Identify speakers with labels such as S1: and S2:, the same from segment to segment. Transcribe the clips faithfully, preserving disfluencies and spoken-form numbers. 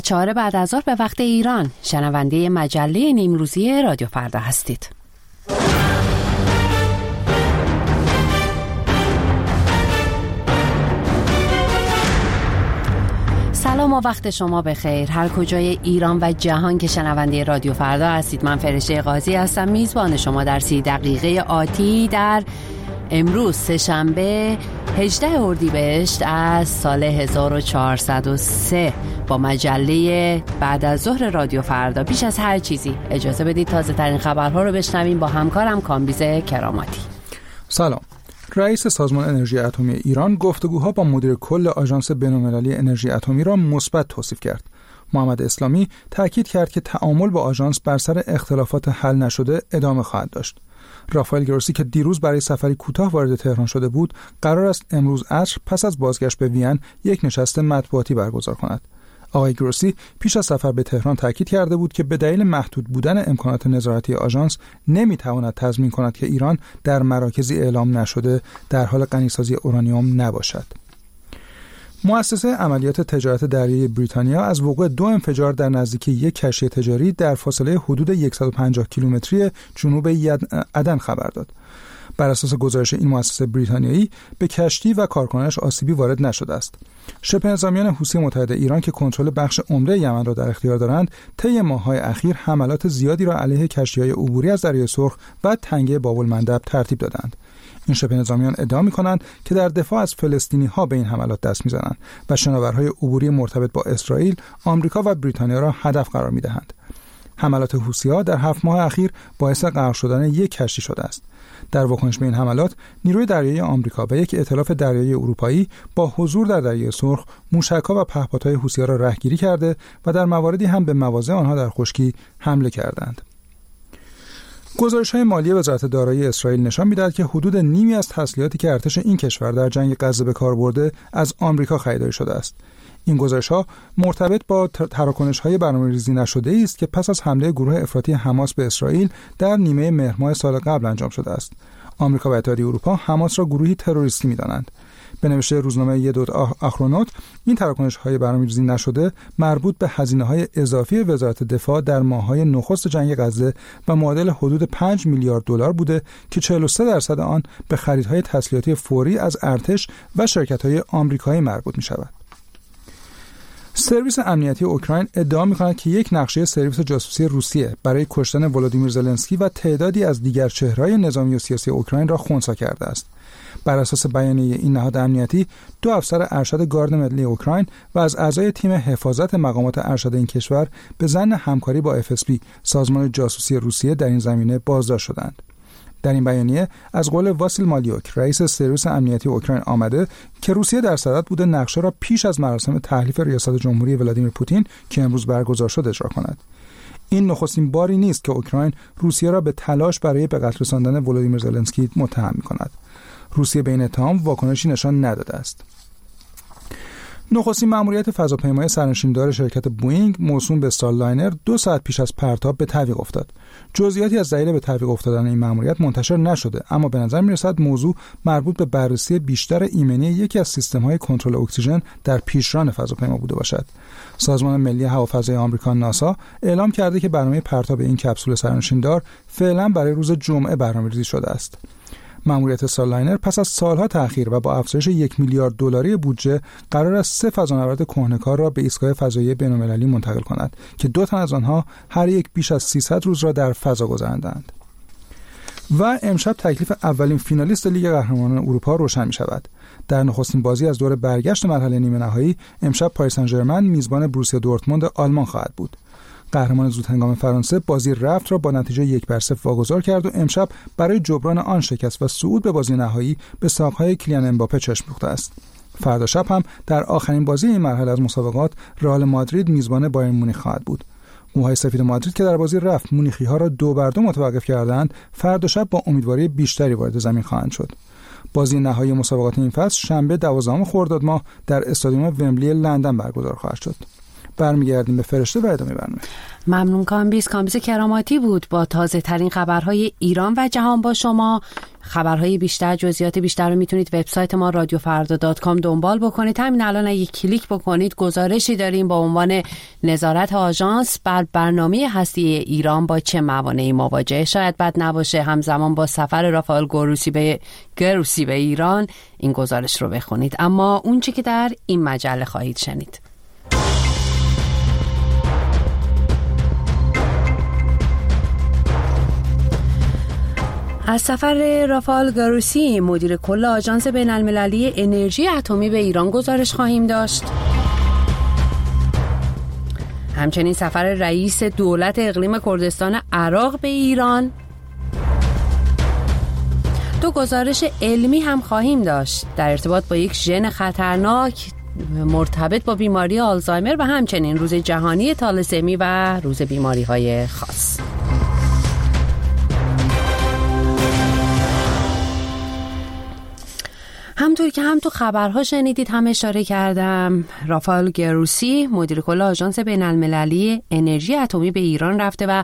S1: چهار بعد از ظهر به وقت ایران، شنونده مجله نیمروزی رادیو فردا هستید. سلام و وقت شما بخیر، هر کجای ایران و جهان که شنونده رادیو فردا هستید. من فرشته قاضی هستم، میزبان شما در سی دقیقه آتی در امروز سه‌شنبه هجدهم اردیبهشت از سال هزار و چهارصد و سه با مجله بعد از ظهر رادیو فردا. پیش از هر چیزی اجازه بدید تازه ترین خبرها رو بشنویم با همکارم کامبیز کراماتی.
S2: سلام. رئیس سازمان انرژی اتمی ایران گفتگوها با مدیر کل آژانس بین‌المللی انرژی اتمی را مثبت توصیف کرد. محمد اسلامی تاکید کرد که تعامل با آژانس بر سر اختلافات حل نشده ادامه خواهد داشت. رافائل گروسی که دیروز برای سفری کوتاه وارد تهران شده بود، قرار است امروز عصر پس از بازگشت به وین یک نشست مطبوعاتی برگزار کند. آقای گروسی پیش از سفر به تهران تاکید کرده بود که به دلیل محدود بودن امکانات نظارتی آژانس نمیتواند تضمین کند که ایران در مراکزی اعلام نشده در حال غنیسازی اورانیوم نباشد. مؤسسه عملیات تجارت دریایی بریتانیا از وقوع دو انفجار در نزدیکی یک کشتی تجاری در فاصله حدود صد و پنجاه کیلومتری جنوب عدن خبر داد. بر اساس گزارش این مؤسسه بریتانیایی به کشتی و کارکنانش آسیبی وارد نشده است. شبه نظامیان حوثی متحد ایران که کنترل بخش عمده یمن را در اختیار دارند، طی ماه‌های اخیر حملات زیادی را علیه کشتی‌های عبوری از دریای سرخ و تنگه باب‌المندب ترتیب دادند. این شبه نظامیان ادعا می‌کنند که در دفاع از فلسطینی‌ها به این حملات دست می‌زنند و شناورهای عبوری مرتبط با اسرائیل، آمریکا و بریتانیا را هدف قرار می‌دهند. حملات حوثی‌ها در هفت ماه اخیر باعث غرق شدن یک کشتی شده است. در واکنش به این حملات، نیروی دریایی آمریکا و یک ائتلاف دریایی اروپایی با حضور در دریای سرخ موشک‌ها و پهپادهای حوثی‌ها را رهگیری کرده و در مواردی هم به مواضع آنها در خشکی حمله کردند. گزارش‌های مالی وزارت دارایی اسرائیل نشان می‌دهد که حدود نیمی از تسلیحاتی که ارتش این کشور در جنگ غزه به کار برده از آمریکا خریداری شده است. این گزارش‌ها مرتبط با تراکنش‌های برنامه‌ریزی نشده است که پس از حمله گروه افراطی حماس به اسرائیل در نیمه مهر ماه سال قبل انجام شده است. آمریکا و اتحادیه اروپا حماس را گروهی تروریستی می‌دانند. به نوشته روزنامه یدوت آخرونوت، این تراکنش‌های برنامه‌ریزی نشده مربوط به هزینه‌های اضافی وزارت دفاع در ماه‌های نخست جنگ غزه و معادل حدود پنج میلیارد دلار بوده که چهل و سه درصد آن به خریدهای تسلیحاتی فوری از ارتش و شرکت‌های آمریکایی مربوط می‌شود. سرویس امنیتی اوکراین ادعا می‌کند که یک نقشه سرویس جاسوسی روسیه برای کشتن ولادیمیر زلنسکی و تعدادی از دیگر چهره‌های نظامی و سیاسی اوکراین را خنثی کرده است. بر اساس بیانیه این نهاد امنیتی، دو افسر ارشد گارد ملی اوکراین و از اعضای تیم حفاظت مقامات ارشد این کشور به ظن همکاری با اف اس بی، سازمان جاسوسی روسیه، در این زمینه بازداشت شدند. در این بیانیه از قول واسیل مالیوک، رئیس سرویس امنیتی اوکراین، آمده که روسیه در صدد بوده نقشه را پیش از مراسم تحلیف ریاست جمهوری ولادیمیر پوتین که امروز برگزار شد اجرا کند. این نخستین باری نیست که اوکراین روسیه را به تلاش برای به قتل رساندن ولادیمیر زلنسکی متهم می‌کند. روسیه به این اتهام واکنشی نشان نداده است. نخستین مأموریت فضاپیمای سرنشیندار شرکت بوئینگ موسوم به استارلاینر دو ساعت پیش از پرتاب به تعویق افتاد. جزئیاتی از دلیل به تعویق افتادن این مأموریت منتشر نشده، اما به نظر می‌رسد موضوع مربوط به بررسی بیشتر ایمنی یکی از سیستم‌های کنترل اکسیژن در پیشران فضاپیما بوده باشد. سازمان ملی هوافضای آمریکا ناسا اعلام کرده که برنامه پرتاب این کپسول سرنشیندار فعلا برای روز جمعه برنامه‌ریزی شده است. مأموریت استارلاینر پس از سالها تأخیر و با افزایش یک میلیارد دلاری بودجه قرار است سه فضانورد کهنه‌کار را به ایستگاه فضایی بین‌المللی منتقل کند که دو تن از آنها هر یک بیش از سیصد روز را در فضا گذراندند. و امشب تکلیف اولین فینالیست لیگ قهرمانان اروپا روشن می شود. در نخستین بازی از دور برگشت مرحله نیمه نهایی امشب پاریس سن ژرمن میزبان بروسیا دورتموند آلمان خواهد بود. قهرمان زودهنگام فرانسه بازی رفت را با نتیجه یک بر صفر واگذار کرد و امشب برای جبران آن شکست و صعود به بازی نهایی به ساق‌های کیلیان امباپه چشم دوخته است. فردا شب هم در آخرین بازی این مرحله از مسابقات رئال مادرید میزبان بایرن مونیخ خواهد بود. موهای سفید مادرید که در بازی رفت مونیخی‌ها را دو بر دو متوقف کردند، فردا شب با امیدواری بیشتری وارد زمین خواهند شد. بازی نهایی مسابقات این فصل شنبه دوازدهم خرداد ماه در استادیوم ومبلی لندن برگزار خواهد شد. برمیگردیم به فرشته و ادامه برنامه.
S1: ممنون کامبیز. کامبیز کراماتی بود با تازه ترین خبرهای ایران و جهان با شما. خبرهای بیشتر، جزئیات بیشتر رو میتونید وبسایت ما رادیو فردا دات کام دنبال بکنید. همین الان اگه کلیک بکنید گزارشی داریم با عنوان نظارت آژانس بر برنامه هسته‌ای ایران با چه موانعی مواجهه. شاید بد نباشه همزمان با سفر رافائل گروسی به گروسی به ایران این گزارش رو بخونید. اما اون چی که در این مجله خواهید شنید. از سفر رافائل گروسی مدیر کل آژانس بین‌المللی انرژی اتمی به ایران گزارش خواهیم داشت. همچنین سفر رئیس دولت اقلیم کردستان عراق به ایران. دو گزارش علمی هم خواهیم داشت در ارتباط با یک ژن خطرناک مرتبط با بیماری آلزایمر و همچنین روز جهانی تالسمی و روز بیماری‌های خاص. همطور که هم تو خبرها شنیدید هم اشاره کردم، رافائل گروسی مدیر کل آژانس بین‌المللی انرژی اتمی به ایران رفته و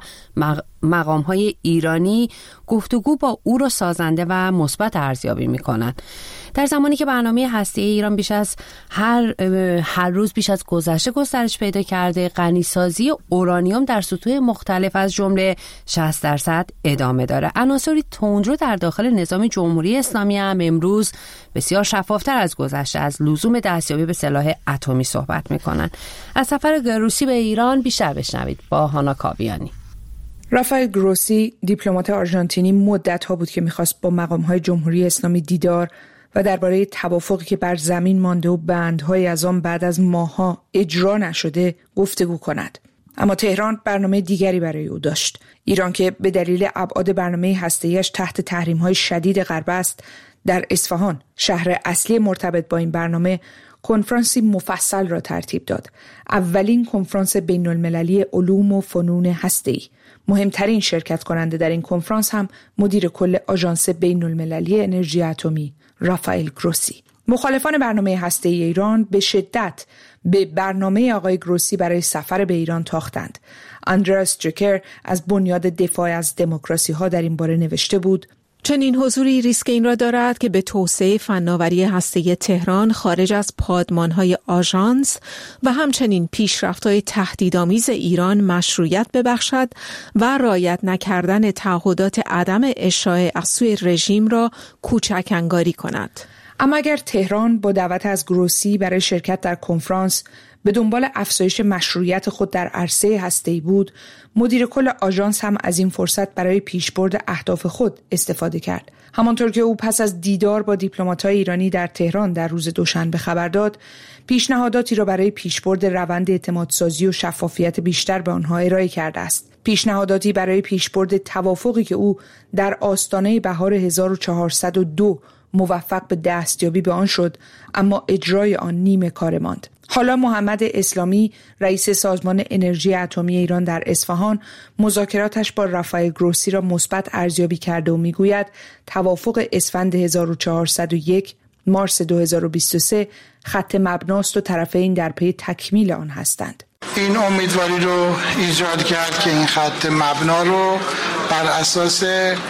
S1: مقام‌های ایرانی گفتگو با او را سازنده و مثبت ارزیابی می‌کنند. در زمانی که برنامه هسته‌ای ایران بیش از هر هر روز بیش از گذشته گسترش پیدا کرده، غنیسازی اورانیوم در سطوح مختلف از جمله شصت درصد ادامه داره. عناصری تندرو در داخل نظام جمهوری اسلامی هم امروز بسیار شفافتر از گذشته از لزوم دستیابی به سلاح اتمی صحبت می‌کنند. از سفر گروسی به ایران بیشتر بشنوید با هانا کاویانی.
S3: رافائل گروسی دیپلمات آرژانتینی مدت‌ها بود که می‌خواست با مقام‌های جمهوری اسلامی دیدار و درباره توافقی که بر زمین مانده و بندهای از آن بعد از ماه‌ها اجرا نشده گفتگو کند. اما تهران برنامه دیگری برای او داشت. ایران که به دلیل ابعاد برنامه هسته‌ایش تحت تحریم‌های شدید غرب است، در اصفهان شهر اصلی مرتبط با این برنامه کنفرانسی مفصل را ترتیب داد. اولین کنفرانس بین‌المللی علوم و فنون هسته‌ای. مهمترین شرکت کننده در این کنفرانس هم مدیر کل آژانس بین‌المللی انرژی اتمی رافائل گروسی. مخالفان برنامه هسته‌ای ایران به شدت به برنامه آقای گروسی برای سفر به ایران تاختند. اندراس جکر از بنیاد دفاع از دموکراسی ها در این باره نوشته بود:
S4: چنین حضوری ریسک این را دارد که به توسعه فناوری هسته‌ای تهران خارج از پادمانهای آژانس و همچنین پیشرفت‌های تهدیدآمیز ایران مشروعیت ببخشد و رعایت نکردن تعهدات عدم اشاعه از سوی رژیم را کوچک انگاری کند.
S3: اما اگر تهران با دعوت از گروسی برای شرکت در کنفرانس به دنبال افزایش مشروعیت خود در عرصه هسته‌ای بود، مدیر کل آژانس هم از این فرصت برای پیشبرد اهداف خود استفاده کرد. همانطور که او پس از دیدار با دیپلمات‌های ایرانی در تهران در روز دوشنبه خبر داد، پیشنهاداتی را برای پیشبرد روند اعتمادسازی و شفافیت بیشتر به آنها ارائه کرده است. پیشنهاداتی برای پیشبرد توافقی که او در آستانه بهار هزار و چهارصد و دو موفق به دستیابی به آن شد، اما اجرای آن نیمه کار ماند. حالا محمد اسلامی رئیس سازمان انرژی اتمی ایران در اصفهان مذاکراتش با رافائل گروسی را مثبت ارزیابی کرده و میگوید توافق اسفند هزار و چهارصد و یک مارس دو هزار و بیست و سه خط مبناست و طرفین در پی تکمیل آن هستند.
S5: این امیدواری رو ایجاد کرد که این خط مبنا رو بر اساس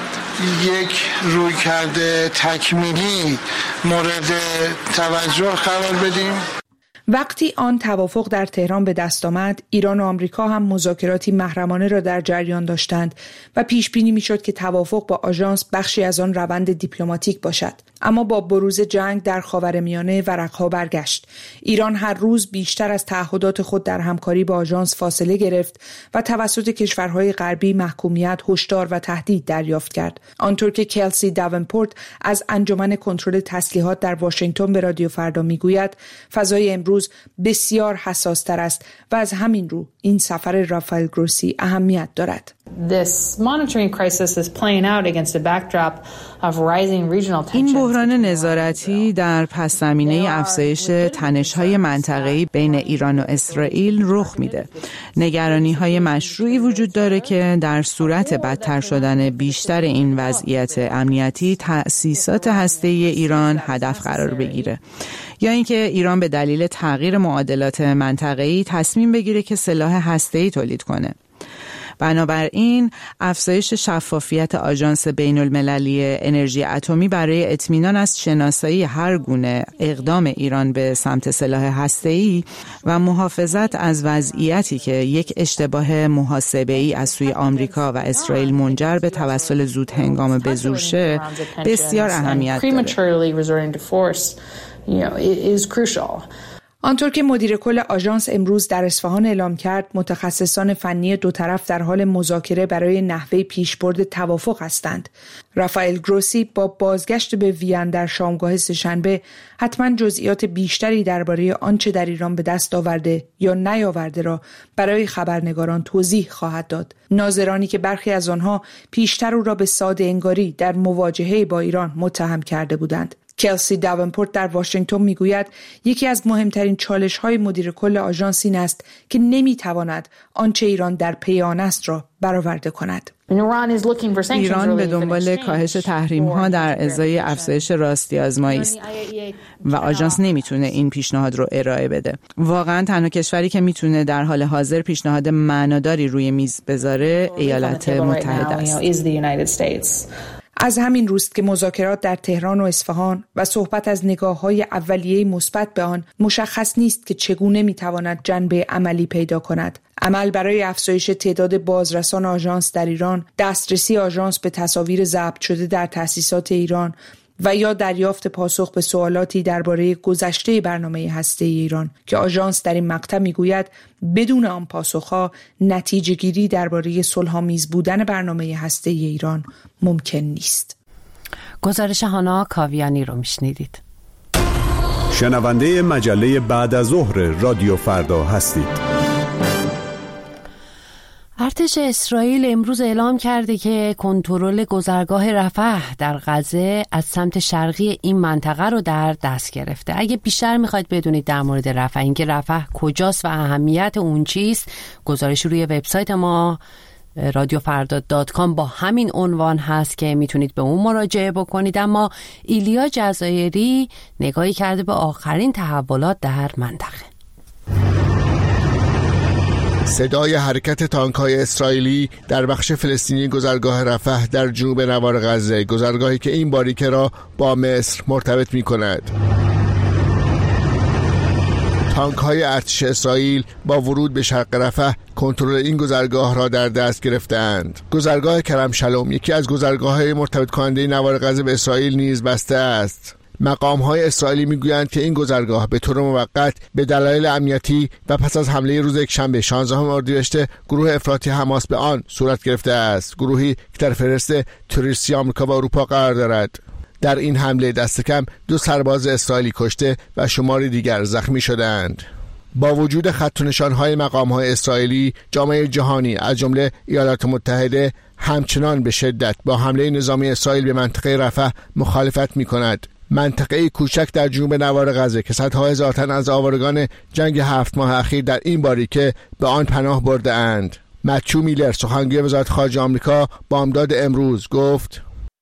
S5: یک رویکرد تکمیلی مورد توجه قرار بدیم.
S3: وقتی آن توافق در تهران به دست آمد، ایران و آمریکا هم مذاکراتی محرمانه را در جریان داشتند و پیش بینی میشد که توافق با آژانس بخشی از آن روند دیپلماتیک باشد. اما با بروز جنگ در خاورمیانه ورقها برگشت. ایران هر روز بیشتر از تعهدات خود در همکاری با آژانس فاصله گرفت و توسط کشورهای غربی محکومیت، هشدار و تهدید دریافت کرد. آنطور که کلسی داونپورت از انجمن کنترل تسلیحات در واشنگتن به رادیو فردا میگوید، فضای امروز بسیار حساس تر است و از همین رو این سفر رافائل گروسی اهمیت دارد.
S6: this monitoring crisis is playing out against a backdrop of rising regional tensions.
S7: این بحران نظارتی در پس زمینه افزایش تنش‌های منطقه‌ای بین ایران و اسرائیل رخ میده. نگرانی‌های مشروعی وجود داره که در صورت بدتر شدن بیشتر این وضعیت امنیتی تأسیسات هسته‌ای ایران هدف قرار بگیره، یا اینکه ایران به دلیل تغییر معادلات منطقه‌ای تصمیم بگیره که سلاح هسته‌ای تولید کنه. بنابراین افزایش شفافیت آژانس بین المللی انرژی اتمی برای اطمینان از شناسایی هر گونه اقدام ایران به سمت سلاح هسته‌ای و محافظت از وضعیتی که یک اشتباه محاسبه‌ای از سوی آمریکا و اسرائیل منجر به توسل زود هنگام به زور شه بسیار اهمیت داره.
S3: آنطور که مدیر کل آژانس امروز در اصفهان اعلام کرد، متخصصان فنی دو طرف در حال مذاکره برای نحوه پیشبرد توافق هستند. رافائل گروسی با بازگشت به وین در شامگاه سه‌شنبه حتما جزئیات بیشتری درباره آنچه در ایران به دست آورده یا نیاورده را برای خبرنگاران توضیح خواهد داد. ناظرانی که برخی از آنها پیشتر او را به ساده انگاری در مواجهه با ایران متهم کرده بودند. کلسی داونپورت در واشنگتن میگوید یکی از مهمترین چالش‌های مدیر کل آژانس این است که نمی‌تواند آنچه ایران در پی آن است را برآورده کند.
S7: ایران به دنبال کاهش تحریم‌ها در ازای افزایش راستی آزمایی است و آژانس نمیتونه این پیشنهاد رو ارائه بده. واقعا تنها کشوری که میتونه در حال حاضر پیشنهاد معناداری روی میز بذاره ایالات متحده است.
S3: از همین روست که مذاکرات در تهران و اصفهان و صحبت از نگاه‌های اولیه مثبت به آن مشخص نیست که چگونه می‌تواند جنبه عملی پیدا کند. عمل برای افزایش تعداد بازرسان آژانس در ایران، دسترسی آژانس به تصاویر ضبط شده در تأسیسات ایران و یا دریافت پاسخ به سوالاتی درباره گذشته برنامه هسته‌ای ایران که آژانس در این مقطع میگوید بدون آن پاسخ‌ها نتیجه گیری درباره صلح‌آمیز بودن برنامه هسته‌ای ایران ممکن نیست.
S1: گزارش هانا کاویانی رو میشنیدید.
S8: شنونده مجله بعد از ظهر رادیو فردا هستید.
S1: ارتش اسرائیل امروز اعلام کرده که کنترل گذرگاه رفح در غزه از سمت شرقی این منطقه رو در دست گرفته. اگه بیشتر میخواید بدونید در مورد رفح، اینکه رفح کجاست و اهمیت اون چیست، گزارش روی وبسایت ما رادیو فردا دات کام با همین عنوان هست که میتونید به اون مراجعه بکنید. اما ایلیا جزایری نگاهی کرده به آخرین تحولات در منطقه.
S9: صدای حرکت تانک‌های اسرائیلی در بخش فلسطینی گذرگاه رفح در جنوب نوار غزه، گذرگاهی که این باریکه را با مصر مرتبط می‌کند. تانک‌های ارتش اسرائیل با ورود به شرق رفح کنترل این گذرگاه را در دست گرفتند. گذرگاه کرم شلوم یکی از گذرگاه‌های مرتبط کننده نوار غزه به اسرائیل نیز بسته است. مقام‌های اسرائیلی میگویند که این گذرگاه به طور موقت به دلایل امنیتی و پس از حمله روز یکشنبه شانزدهم اردیبهشت گروه افراطی حماس به آن صورت گرفته است. گروهی که در فهرست تروریستی آمریکا و اروپا قرار دارد. در این حمله دست کم دو سرباز اسرائیلی کشته و شماری دیگر زخمی شدند. با وجود خط و نشان‌های مقام‌های اسرائیلی، جامعه جهانی از جمله ایالات متحده همچنان به شدت با حمله نظامی اسرائیل به منطقه رفح مخالفت می‌کند. منطقه کوچک در جنوب نوار غزه که صدها هزار تن از آوارگان جنگ هفت ماه اخیر در این باریکه به آن پناه برده اند. متیو میلر سخنگوی وزارت خارجه آمریکا بامداد امروز گفت: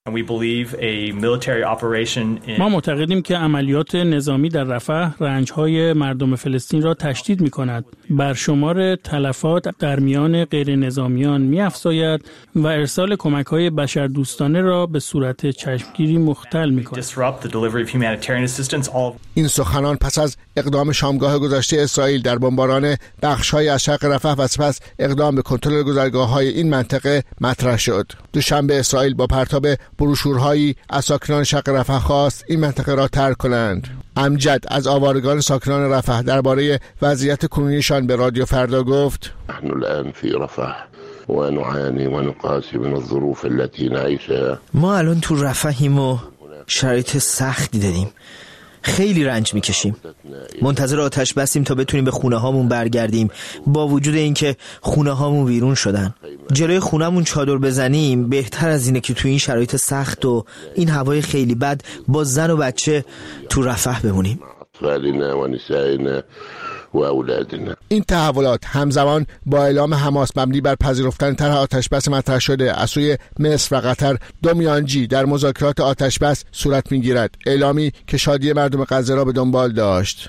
S10: ما معتقدیم که عملیات نظامی در رفح رنج‌های مردم فلسطین را تشدید می‌کند، بر شمار تلفات در میان غیر نظامیان می‌افزاید و ارسال کمک‌های بشردوستانه را به صورت چشمگیری مختل می‌کند.
S9: این سخنان پس از اقدام شامگاه گذشته اسرائیل در بمباران بخش‌های از شرق رفح و سپس اقدام به کنترل گذرگاه‌های این منطقه مطرح شد. دوشنبه اسرائیل با پرتاب بروشورهایی از ساکنان شرق رفح خواست این منطقه را ترک کنند. امجد از آوارگان ساکنان رفح درباره وضعیت کنونیشان به رادیو فردا گفت:
S11: نحن الان في رفح و نعاني و نقاسي من الظروف التي نعيشها.
S12: ما الان تو رفحیم و شرایط سختی داریم. خیلی رنج میکشیم. منتظر آتش بسیم تا بتونیم به خونه هامون برگردیم، با وجود اینکه خونه هامون ویرون شدن. جلوی خونهمون چادر بزنیم بهتر از اینه که تو این شرایط سخت و این هوای خیلی بد با زن و بچه تو رفح بمونیم.
S9: این تحولات همزمان با اعلام حماس مبنی بر پذیرفتن طرح آتشبس مطرح شده از سوی مصر و قطر دو میانجی در مذاکرات آتشبس صورت میگیرد، اعلامی که شادی مردم غزه را به دنبال داشت.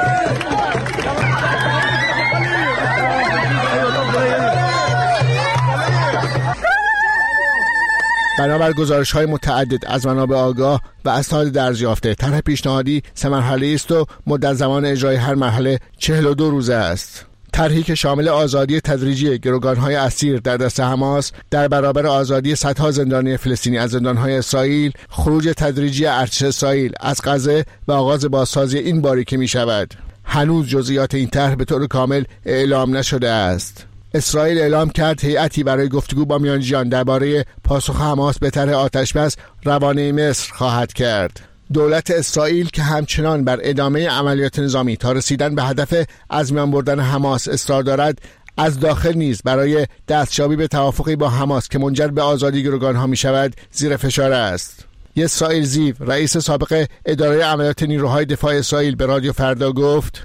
S9: بنابر گزارش‌های متعدد از منابع آگاه و اسناد درج‌یافته، طرح پیشنهادی سه مرحله‌ای است و مدت زمان اجرای هر مرحله چهل و دو روزه است. طرحی که شامل آزادی تدریجی گروگان‌های اسیر در دست حماس در برابر آزادی صدها زندانی فلسطینی از زندان‌های اسرائیل، خروج تدریجی ارتش اسرائیل از غزه و آغاز بازسازی این باریکه می‌شود. هنوز جزئیات این طرح به طور کامل اعلام نشده است. اسرائیل اعلام کرد هیئتی برای گفتگو با میانجیان درباره پاسخ حماس به طرح آتشبس روانه مصر خواهد کرد. دولت اسرائیل که همچنان بر ادامه عملیات نظامی تا رسیدن به هدف از میان بردن حماس اصرار دارد، از داخل نیز برای دستیابی به توافقی با حماس که منجر به آزادی گروگان‌ها می شود زیر فشار است. اسرائیل زیو، رئیس سابق اداره عملیات نیروهای دفاع اسرائیل، به رادیو فردا گفت: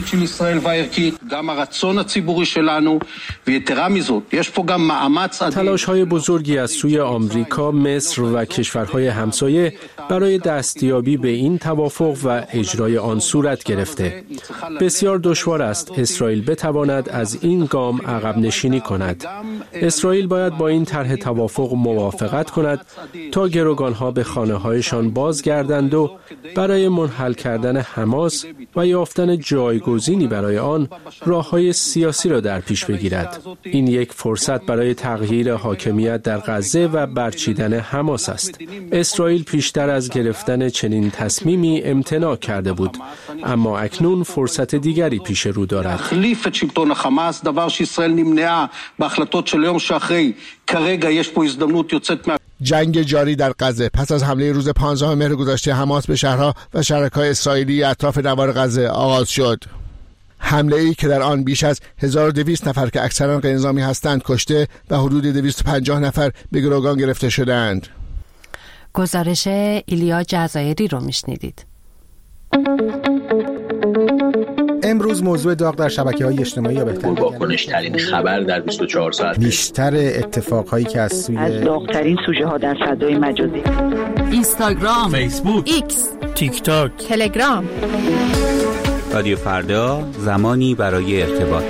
S13: تلاش‌های بزرگی از سوی آمریکا، مصر و کشورهای همسایه برای دستیابی به این توافق و اجرای آن صورت گرفته. بسیار دشوار است اسرائیل بتواند از این گام عقب نشینی کند. اسرائیل باید با این طرح توافق موافقت کند تا گروگان‌ها به خانه‌هایشان بازگردند و برای منحل کردن حماس و یافتن جایگزینی برای آن راه‌های سیاسی را در پیش بگیرد. این یک فرصت برای تغییر حاکمیت در غزه و برچیدن حماس است. اسرائیل پیشتر از گرفتن چنین تصمیمی امتناع کرده بود، اما اکنون فرصت دیگری پیش رو دارد.
S9: جنگ جاری در غزه پس از حمله روز پانزدهم مهر گذشته حماس به شهرها و شرکای اسرائیلی اطراف نوار غزه آغاز شد. حمله ای که در آن بیش از هزار و دویست نفر که اکثرا غیر نظامی هستند کشته و حدود دویست و پنجاه نفر به گروگان گرفته شدند.
S1: گزارش ایلیا جزایری رو میشنیدید.
S14: امروز موضوع داغ در شبکه‌های اجتماعی یا بهتر
S15: واکنش‌ترین خبر در بیست و چهار ساعت،
S14: بیشتر اتفاقهایی که از سوی
S16: از داغ‌ترین سوژه‌ها در فضای مجازی،
S1: اینستاگرام،
S10: فیسبوک،
S1: ایکس،
S10: تیک تاک،
S1: تلگرام.
S17: رادیو فردا، زمانی برای ارتباط.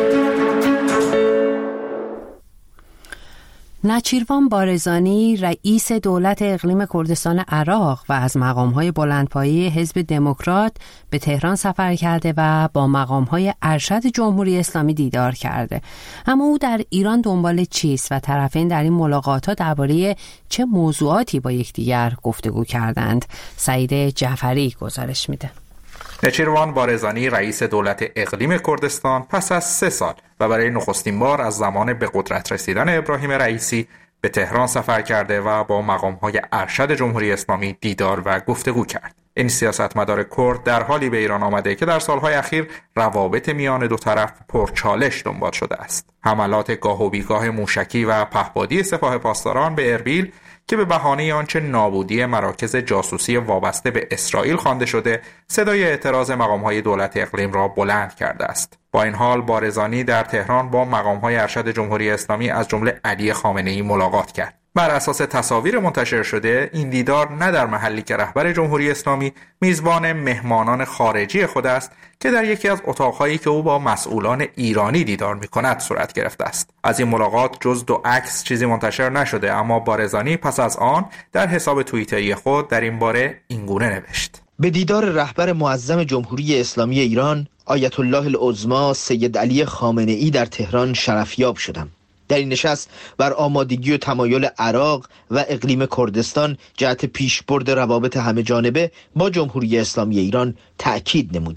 S1: نچیروان بارزانی، رئیس دولت اقلیم کردستان عراق و از مقام‌های بلندپایه حزب دموکرات به تهران سفر کرده و با مقام‌های ارشد جمهوری اسلامی دیدار کرده. اما او در ایران دنبال چیست و طرفین در این ملاقات‌ها درباره چه موضوعاتی با یکدیگر گفتگو کردند؟ سعید جعفری گزارش میده.
S18: نچیروان بارزانی، رئیس دولت اقلیم کردستان، پس از سه سال و برای نخستین بار از زمان به قدرت رسیدن ابراهیم رئیسی به تهران سفر کرده و با مقام‌های ارشد جمهوری اسلامی دیدار و گفتگو کرد. این سیاستمدار کرد در حالی به ایران آمده که در سالهای اخیر روابط میان دو طرف پرچالش دنبال شده است. حملات گاه و بیگاه موشکی و پهپادی سپاه پاسداران به اربیل که به بهانه آنچه نابودی مراکز جاسوسی وابسته به اسرائیل خوانده شده، صدای اعتراض مقام‌های دولت اقلیم را بلند کرده است. با این حال بارزانی در تهران با مقام‌های ارشد جمهوری اسلامی از جمله علی خامنه‌ای ملاقات کرد. بر اساس تصاویر منتشر شده، این دیدار نه در محلی که رهبر جمهوری اسلامی میزبان مهمانان خارجی خود است که در یکی از اتاق‌هایی که او با مسئولان ایرانی دیدار می‌کند صورت گرفته است. از این ملاقات جز دو عکس چیزی منتشر نشده، اما بارزانی پس از آن در حساب توییتری خود در این باره اینگونه نوشت:
S12: به دیدار رهبر معظم جمهوری اسلامی ایران آیت الله العظما سید علی خامنه‌ای در تهران شرفیاب شدم. در این نشست بر آمادگی و تمایل عراق و اقلیم کردستان جهت پیشبرد روابط همه جانبه با جمهوری اسلامی ایران تأکید نمودیم.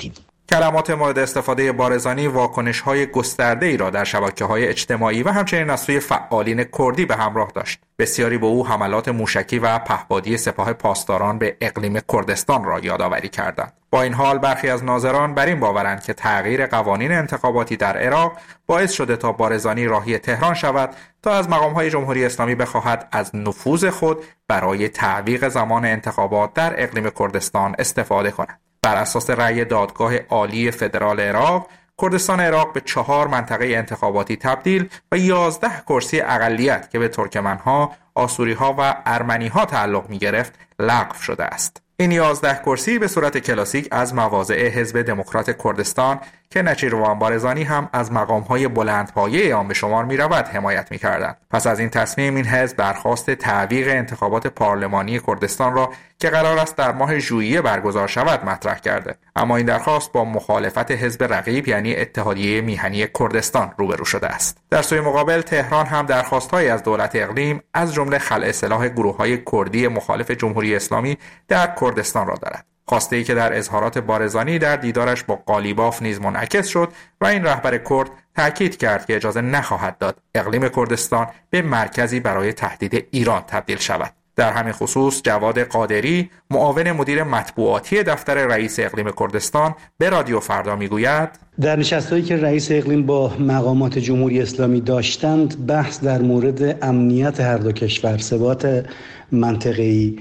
S18: کلمات مورد استفاده بارزانی واکنش‌های گسترده‌ای را در شبکه‌های اجتماعی و همچنین از سوی فعالین کردی به همراه داشت. بسیاری به او حملات موشکی و پهپادی سپاه پاسداران به اقلیم کردستان را یادآوری کردند. با این حال برخی از ناظران بر این باورند که تغییر قوانین انتخاباتی در عراق باعث شده تا بارزانی راهی تهران شود تا از مقام‌های جمهوری اسلامی بخواهد از نفوذ خود برای تعویق زمان انتخابات در اقلیم کردستان استفاده کند. بر اساس رأی دادگاه عالی فدرال عراق، کردستان عراق به چهار منطقه انتخاباتی تبدیل و یازده کرسی اقلیت که به ترکمنها، آسوریها و ارمنیها تعلق می گرفت لغو شده است. این یازده کرسی به صورت کلاسیک از مواضع حزب دموکرات کردستان که نچیروان بارزانی هم از مقام‌های بلندپایه آن به شمار می‌رود حمایت می‌کردند. پس از این تصمیم این حزب درخواست تعویق انتخابات پارلمانی کردستان را که قرار است در ماه ژوئیه برگزار شود مطرح کرده. اما این درخواست با مخالفت حزب رقیب یعنی اتحادیه میهنی کردستان روبرو شده است. در سوی مقابل تهران هم درخواست‌هایی از دولت اقلیم از جمله خلع سلاح گروه‌های کردی مخالف جمهوری اسلامی در کردستان را دارد. خواسته‌ای که در اظهارات بارزانی در دیدارش با قالیباف نیز منعکس شد و این رهبر کرد تاکید کرد که اجازه نخواهد داد اقلیم کردستان به مرکزی برای تهدید ایران تبدیل شود. در همین خصوص جواد قادری معاون مدیر مطبوعاتی دفتر رئیس اقلیم کردستان به رادیو فردا میگوید
S19: در نشست‌هایی که رئیس اقلیم با مقامات جمهوری اسلامی داشتند بحث در مورد امنیت هر دو کشور، ثبات منطقه‌ای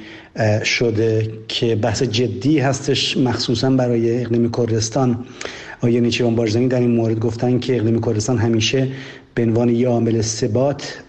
S19: شده که بحث جدی هستش مخصوصا برای اقلیم کردستان. آقای نیچیروان بارزانی در این مورد گفتن که اقلیم کردستان همیشه به عنوان یک عامل ثبات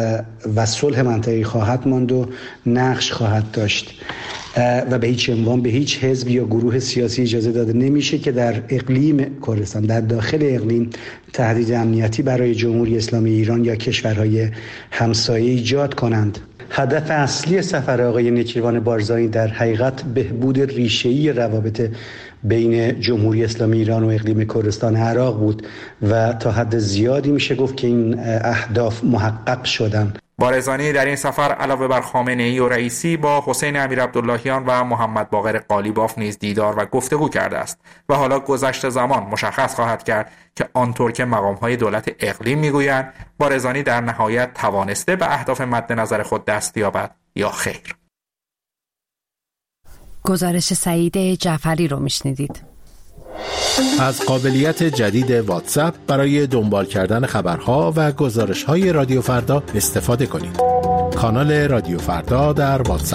S19: و صلح منطقه‌ای خواهد ماند و نقش خواهد داشت و به هیچ عنوان به هیچ حزب یا گروه سیاسی اجازه داده نمیشه که در اقلیم کردستان، در داخل اقلیم، تهدید امنیتی برای جمهوری اسلامی ایران یا کشورهای همسایه ایجاد کنند. هدف اصلی سفر آقای نیچیروان بارزانی در حقیقت بهبود ریشه‌ای روابط بین جمهوری اسلامی ایران و اقلیم کردستان عراق بود و تا حد زیادی میشه گفت که این اهداف محقق شدن.
S18: بارزانی در این سفر علاوه بر خامنه‌ای و رئیسی با حسین امیرعبداللهیان و محمد باقر قالیباف نیز دیدار و گفتگو کرده است و حالا گذشت زمان مشخص خواهد کرد که آنطور که مقام‌های دولت اقلیم میگویند بارزانی در نهایت توانسته به اهداف مد نظر خود دست یابد یا خیر.
S1: گزارش سعید جعفری رو میشنیدید.
S20: از قابلیت جدید واتساپ برای دنبال کردن خبرها و گزارش‌های رادیو فردا استفاده کنید. کانال رادیو فردا در واتساپ.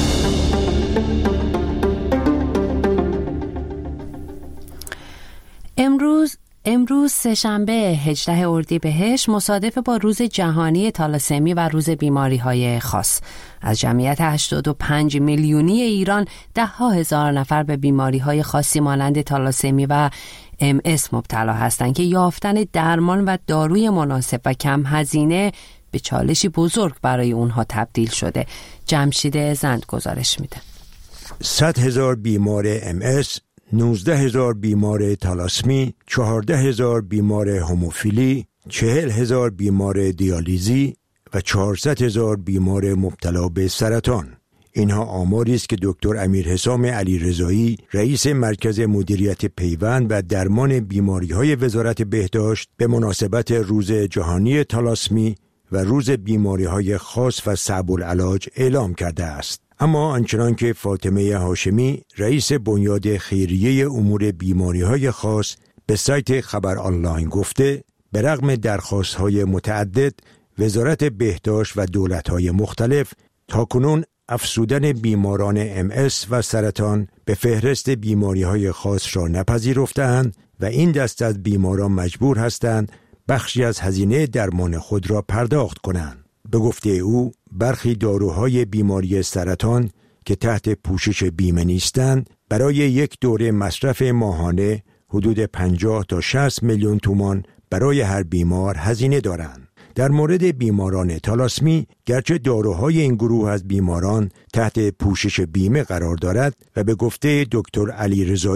S1: امروز امروز سه‌شنبه هجدهم اردیبهشت مصادف با روز جهانی تالاسمی و روز بیماری‌های خاص. از جمعیت هشتاد و پنج میلیونی ایران ده ها هزار نفر به بیماری‌های خاصی مانند تالاسمی و ام اس مبتلا هستند که یافتن درمان و داروی مناسب و کم هزینه به چالشی بزرگ برای اونها تبدیل شده. جمشید زند گزارش میده.
S21: صد هزار بیمار ام اس، نوزده هزار بیمار تالاسمی، چهارده هزار بیمار هموفیلی، چهل هزار بیمار دیالیزی و چهارصد هزار بیمار مبتلا به سرطان. اینها آماری است که دکتر امیرحسام علیرضایی رئیس مرکز مدیریت پیوند و درمان بیماری‌های وزارت بهداشت به مناسبت روز جهانی تالاسمی و روز بیماری‌های خاص و صعب العلاج اعلام کرده است. اما آنچنان که فاطمه هاشمی رئیس بنیاد خیریه امور بیماری‌های خاص به سایت خبر آنلاین گفته، به رغم درخواست‌های متعدد وزارت بهداشت و دولت‌های مختلف تاکنون افزودن بیماران ام اس و سرطان به فهرست بیماری‌های خاص را نپذیرفتند و این دست از بیماران مجبور هستند بخشی از هزینه درمان خود را پرداخت کنند. به گفته او برخی داروهای بیماری سرطان که تحت پوشش بیمه نیستند برای یک دوره مصرف ماهانه حدود پنجاه تا شصت میلیون تومان برای هر بیمار هزینه دارند. در مورد بیماران تالاسمی گرچه داروهای این گروه از بیماران تحت پوشش بیمه قرار دارد و به گفته دکتر علیرضایی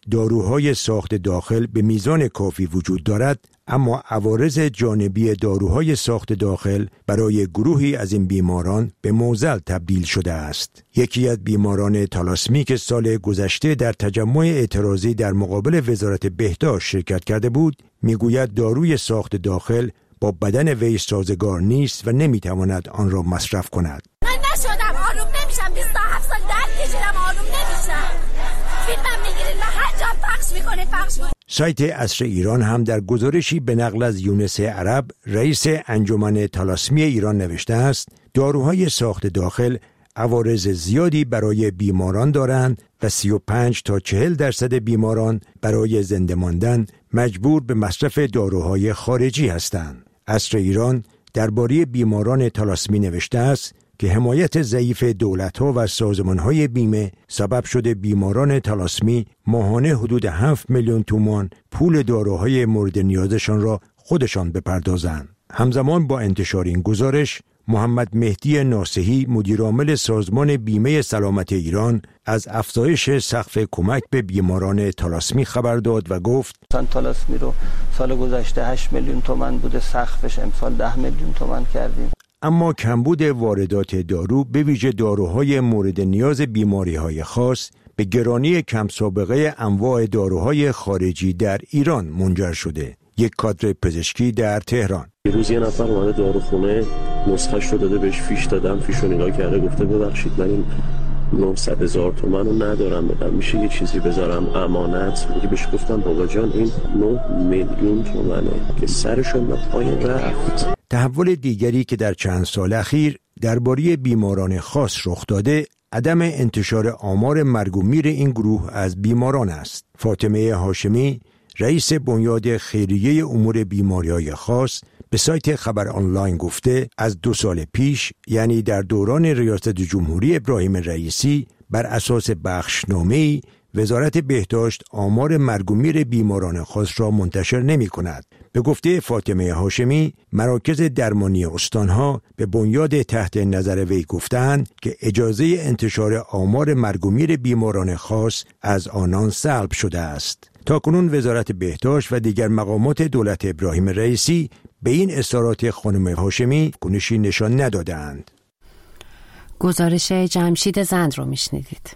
S21: داروهای ساخت داخل به میزان کافی وجود دارد، اما عوارض جانبی داروهای ساخت داخل برای گروهی از این بیماران به معضل تبدیل شده است. یکی از بیماران تالاسمی که سال گذشته در تجمع اعتراضی در مقابل وزارت بهداشت شرکت کرده بود، میگوید داروی ساخت داخل با بدن وی سازگار نیست و نمیتواند آن را مصرف کند.
S2: من نشدم، آروم نمیشم، بیست و هفت سال درد کشیدم، آروم نمیشم. فیلمم میگیرید و هر جا پخش میکنه پخش کنه.
S21: سایت عصر ایران هم در گزارشی به نقل از یونس عرب، رئیس انجمن تالاسمی ایران نوشته است: داروهای ساخت داخل عوارض زیادی برای بیماران دارند و سی و پنج تا چهل درصد بیماران برای زنده ماندن مجبور به مصرف داروهای خارجی هستند. عصر ایران درباره بیماران تالاسمی نوشته است که حمایت ضعیف دولت‌ها و سازمان‌های بیمه سبب شده بیماران تالاسمی ماهانه حدود هفت میلیون تومان پول داروهای مورد نیازشان را خودشان بپردازند. همزمان با انتشار این گزارش، محمد مهدی ناصحی مدیرعامل سازمان بیمه سلامت ایران از افزایش سقف کمک به بیماران تالاسمی خبر داد و گفت:
S22: تالاسمی رو سال گذشته هشت میلیون تومان بوده سقفش، امسال ده میلیون تومان کردیم.
S21: اما کمبود واردات دارو به ویژه داروهای مورد نیاز بیماری‌های خاص به گرانی کم سابقه انواع داروهای خارجی در ایران منجر شده. یک کادر پزشکی در تهران:
S23: یه روز یه نفر اومده داروخونه نسخه‌اش رو داده، بهش فیش دادم، فیش رو نگاه کرده، گفته ببخشید من این نهصد هزار تومان رو ندارم بدم، میشه یه چیزی بذارم امانت؟ میگه بهش گفتم بابا جان این نه میلیون تومانه که سرشون به پایین رفت.
S21: تحول دیگری که در چند سال اخیر درباره بیماران خاص رخ داده، عدم انتشار آمار مرگ و میر این گروه از بیماران است. فاطمه هاشمی، رئیس بنیاد خیریه امور بیماری‌های خاص، به سایت خبر آنلاین گفته از دو سال پیش، یعنی در دوران ریاست جمهوری ابراهیم رئیسی، بر اساس بخشنامه‌ای وزارت بهداشت آمار مرگ و میر بیماران خاص را منتشر نمی کند. به گفته فاطمه هاشمی، مراکز درمانی استانها به بنیاد تحت نظر وی گفتند که اجازه انتشار آمار مرگ و میر بیماران خاص از آنان سلب شده است. تاکنون وزارت بهداشت و دیگر مقامات دولت ابراهیم رئیسی به این اظهارات خانم هاشمی کنشی نشان ندادند.
S1: گزارش جمشید زند رو میشنیدید.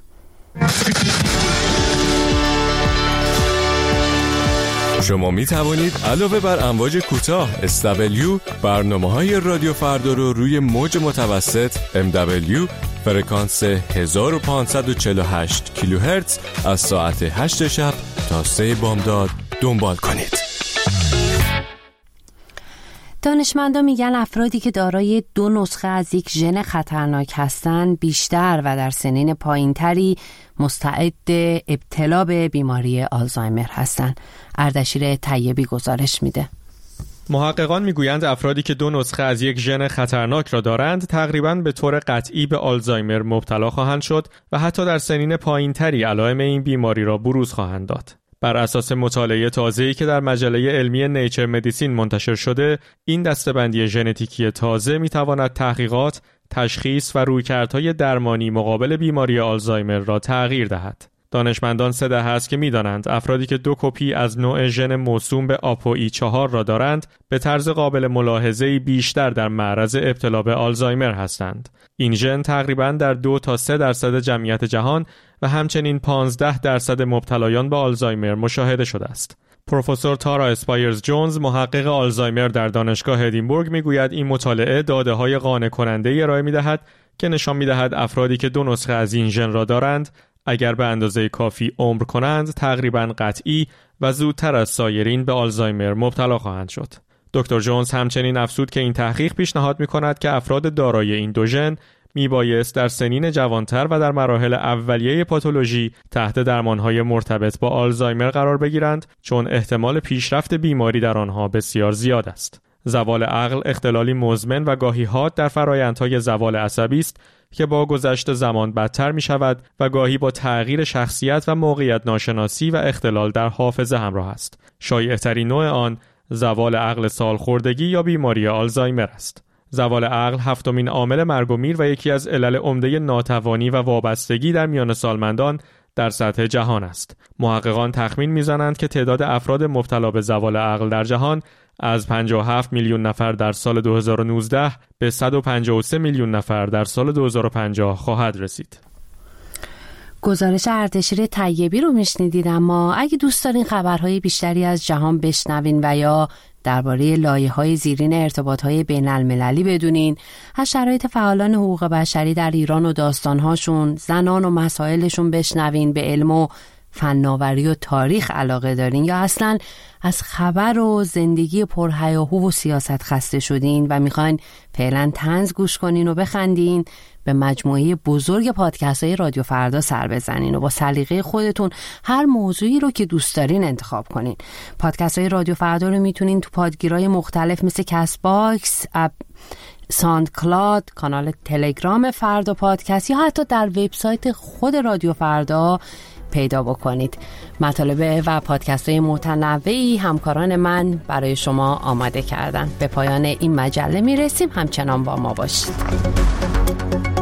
S24: شما می توانید علاوه بر امواج کوتاه اس دبلیو برنامه‌های رادیو فردا رو روی موج متوسط ام دبلیو فرکانس هزار و پانصد و چهل و هشت کیلوهرتز از ساعت هشت شب تا سه بامداد دنبال کنید.
S1: دانشمندان میگن افرادی که دارای دو نسخه از یک ژن خطرناک هستند بیشتر و در سنین پایینتری مستعد ابتلا به بیماری آلزایمر هستند. اردشیر طیبی گزارش میده.
S25: محققان میگویند افرادی که دو نسخه از یک ژن خطرناک را دارند تقریباً به طور قطعی به آلزایمر مبتلا خواهند شد و حتی در سنین پایینتری علائم این بیماری را بروز خواهند داد. بر اساس مطالعه تازه‌ای که در مجله علمی نیچر مدیسین منتشر شده، این دسته‌بندی ژنتیکی تازه می‌تواند تحقیقات، تشخیص و رویکردهای درمانی مقابل بیماری آلزایمر را تغییر دهد. دانشمندان سه دهه است که می‌دانند افرادی که دو کپی از نوع ژن موسوم به آپوئی چهار را دارند به طرز قابل ملاحظه‌ای بیشتر در معرض ابتلا به آلزایمر هستند. این ژن تقریباً در دو تا سه درصد جمعیت جهان و همچنین پانزده درصد مبتلایان به آلزایمر مشاهده شده است. پروفسور تارا اسپایرز جونز، محقق آلزایمر در دانشگاه ادینبورگ، میگوید این مطالعه داده‌های قانع کننده ارائه می‌دهد که نشان می‌دهد افرادی که دو نسخه از این ژن را دارند اگر به اندازه کافی عمر کنند تقریباً قطعی و زودتر از سایرین به آلزایمر مبتلا خواهند شد. دکتر جونز همچنین افزود که این تحقیق پیشنهاد می‌کند که افراد دارای این دو ژن میبایست در سنین جوانتر و در مراحل اولیه پاتولوژی تحت درمانهای مرتبط با آلزایمر قرار بگیرند، چون احتمال پیشرفت بیماری در آنها بسیار زیاد است. زوال عقل اختلالی مزمن و گاهی حاد در فرآیندهای زوال عصبی است که با گذشت زمان بدتر می شود و گاهی با تغییر شخصیت و موقعیت ناشناسی و اختلال در حافظه همراه است. شایع‌ترین نوع آن زوال عقل سالخوردگی یا بیماری آلزایمر است. زوال عقل هفتمین عامل مرگ و میر و یکی از علل عمده ناتوانی و وابستگی در میان سالمندان در سطح جهان است. محققان تخمین می‌زنند که تعداد افراد مبتلا به زوال عقل در جهان از پنجاه و هفت میلیون نفر در سال دو هزار و نوزده به صد و پنجاه و سه میلیون نفر در سال دو هزار و پنجاه خواهد رسید.
S1: گزارش اردشیر طیبی رو میشنیدید. اما اگه دوست دارین خبرهای بیشتری از جهان بشنوین و یا درباره لایه‌های زیرین ارتباط‌های بین‌المللی بدونین، از شرایط فعالان حقوق بشری در ایران و داستان‌هاشون، زنان و مسائلشون بشنوین، به علم و فناوری و تاریخ علاقه دارین یا اصلاً از خبر و زندگی پرهیاهو و سیاست خسته شدین و میخواین فعلا طنز گوش کنین و بخندین، به مجموعه بزرگ پادکست های رادیو فردا سر بزنین و با سلیقه خودتون هر موضوعی رو که دوست دارین انتخاب کنین. پادکست های رادیو فردا رو میتونین تو پادگیرهای مختلف مثل کست باکس، اپ ساند کلاد، کانال تلگرام فردا پادکست یا حتی در وبسایت خود رادیو فردا پیدا بکنید. مطالب و پادکست های متنوعی همکاران من برای شما آماده کردن. به پایان این مجله میرسیم، همچنان با ما باشید.